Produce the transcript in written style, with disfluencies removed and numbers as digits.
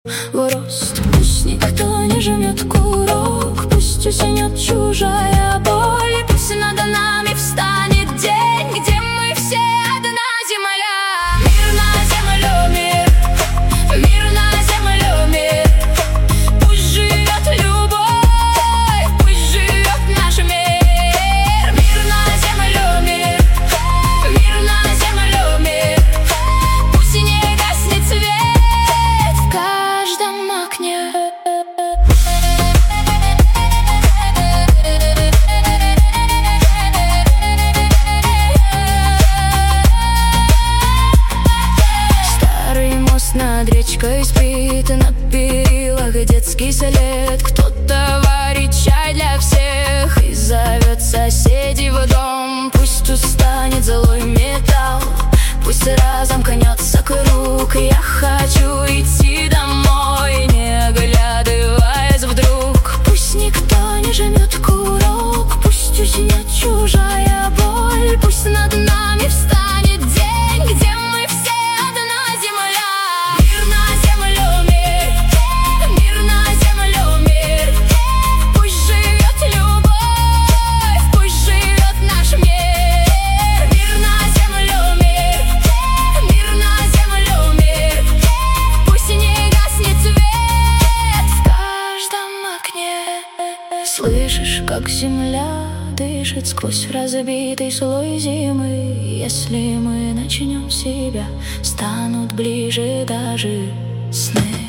в рост. Пусть никто не жмет курок, пусть усинет чужая боль. Пусть над нами встанет день, где мы все одна земля. Мир на землю, мир, мир на землю, мир. Пусть живет любовь, пусть живет наш мир. Мир на землю, мир, мир на землю, мир. Пусть не гаснет свет в каждом окне. Старый мост над речкой спит, на перилах детский след. Кто-то варит чай для всех и зовет соседей в дом. Пусть устанет злой металл, пусть разом конется круг. Я хочу идти домой, не оглядываясь вдруг. Пусть никто не жмет курок, пусть усинет чужая боль. Пусть над нами встанет день, где мы все одна земля. Мир на землю, мир, мир на землю, мир. Пусть живет любовь, пусть живет наш мир. Мир на землю, мир, мир на землю, мир. Пусть не гаснет свет в каждом окне. Слышишь, как земля дышит сквозь разбитый слой зимы? Если мы начнем себя, станут ближе даже сны.